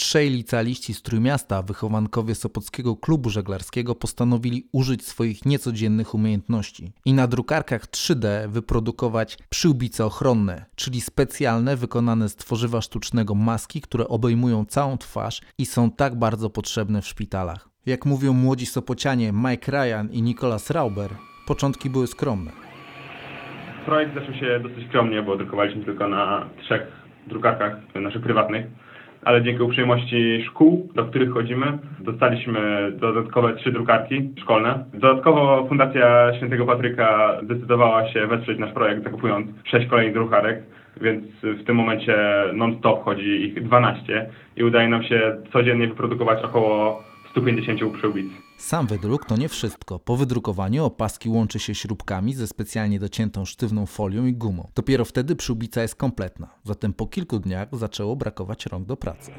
Trzej licealiści z Trójmiasta, wychowankowie Sopockiego Klubu Żeglarskiego, postanowili użyć swoich niecodziennych umiejętności i na drukarkach 3D wyprodukować przyłbice ochronne, czyli specjalne, wykonane z tworzywa sztucznego maski, które obejmują całą twarz i są tak bardzo potrzebne w szpitalach. Jak mówią młodzi Sopocianie Mike Ryan i Nicolas Rauber, początki były skromne. Projekt zaczął się dosyć skromnie, bo drukowaliśmy tylko na 3 drukarkach naszych prywatnych, ale dzięki uprzejmości szkół, do których chodzimy, dostaliśmy dodatkowe 3 drukarki szkolne. Dodatkowo Fundacja Świętego Patryka zdecydowała się wesprzeć nasz projekt, zakupując 6 kolejnych drukarek, więc w tym momencie non-stop chodzi ich 12 i udaje nam się codziennie wyprodukować około 150 przyłbic. Sam wydruk to nie wszystko. Po wydrukowaniu opaski łączy się śrubkami ze specjalnie dociętą sztywną folią i gumą. Dopiero wtedy przyłbica jest kompletna. Zatem po kilku dniach zaczęło brakować rąk do pracy.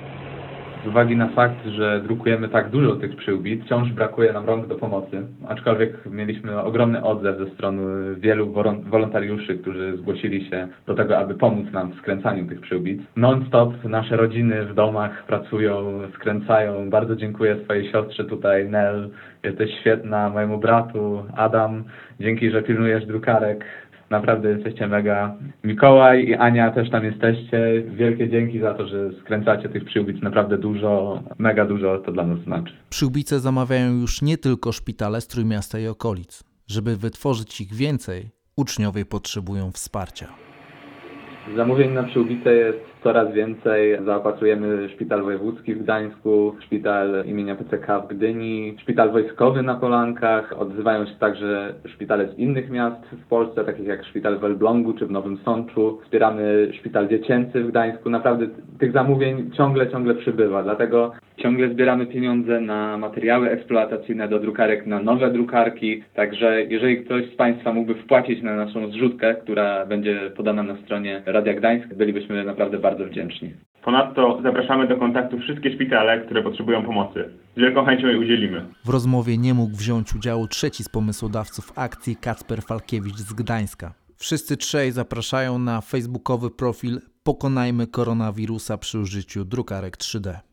Z uwagi na fakt, że drukujemy tak dużo tych przyłbic, wciąż brakuje nam rąk do pomocy. Aczkolwiek mieliśmy ogromny odzew ze strony wielu wolontariuszy, którzy zgłosili się do tego, aby pomóc nam w skręcaniu tych przyłbic. Non-stop nasze rodziny w domach pracują, skręcają. Bardzo dziękuję swojej siostrze tutaj, Nel. Jesteś świetna, mojemu bratu, Adam. Dzięki, że pilnujesz drukarek. Naprawdę jesteście mega. Mikołaj i Ania też tam jesteście. Wielkie dzięki za to, że skręcacie tych przyłbic naprawdę dużo, mega dużo to dla nas znaczy. Przyłbice zamawiają już nie tylko szpitale z Trójmiasta i okolic. Żeby wytworzyć ich więcej, uczniowie potrzebują wsparcia. Zamówień na przyłbice jest coraz więcej. Zaopatrujemy Szpital Wojewódzki w Gdańsku, Szpital imienia PCK w Gdyni, Szpital Wojskowy na Polankach. Odzywają się także szpitale z innych miast w Polsce, takich jak Szpital w Elblągu czy w Nowym Sączu. Wspieramy Szpital Dziecięcy w Gdańsku. Naprawdę tych zamówień ciągle przybywa, dlatego ciągle zbieramy pieniądze na materiały eksploatacyjne do drukarek, na nowe drukarki. Także jeżeli ktoś z Państwa mógłby wpłacić na naszą zrzutkę, która będzie podana na stronie Radia Gdańsk, bylibyśmy naprawdę bardzo wdzięczni. Ponadto zapraszamy do kontaktu wszystkie szpitale, które potrzebują pomocy. Z wielką chęcią jej udzielimy. W rozmowie nie mógł wziąć udziału trzeci z pomysłodawców akcji, Kacper Falkiewicz z Gdańska. Wszyscy trzej zapraszają na facebookowy profil Pokonajmy koronawirusa przy użyciu drukarek 3D.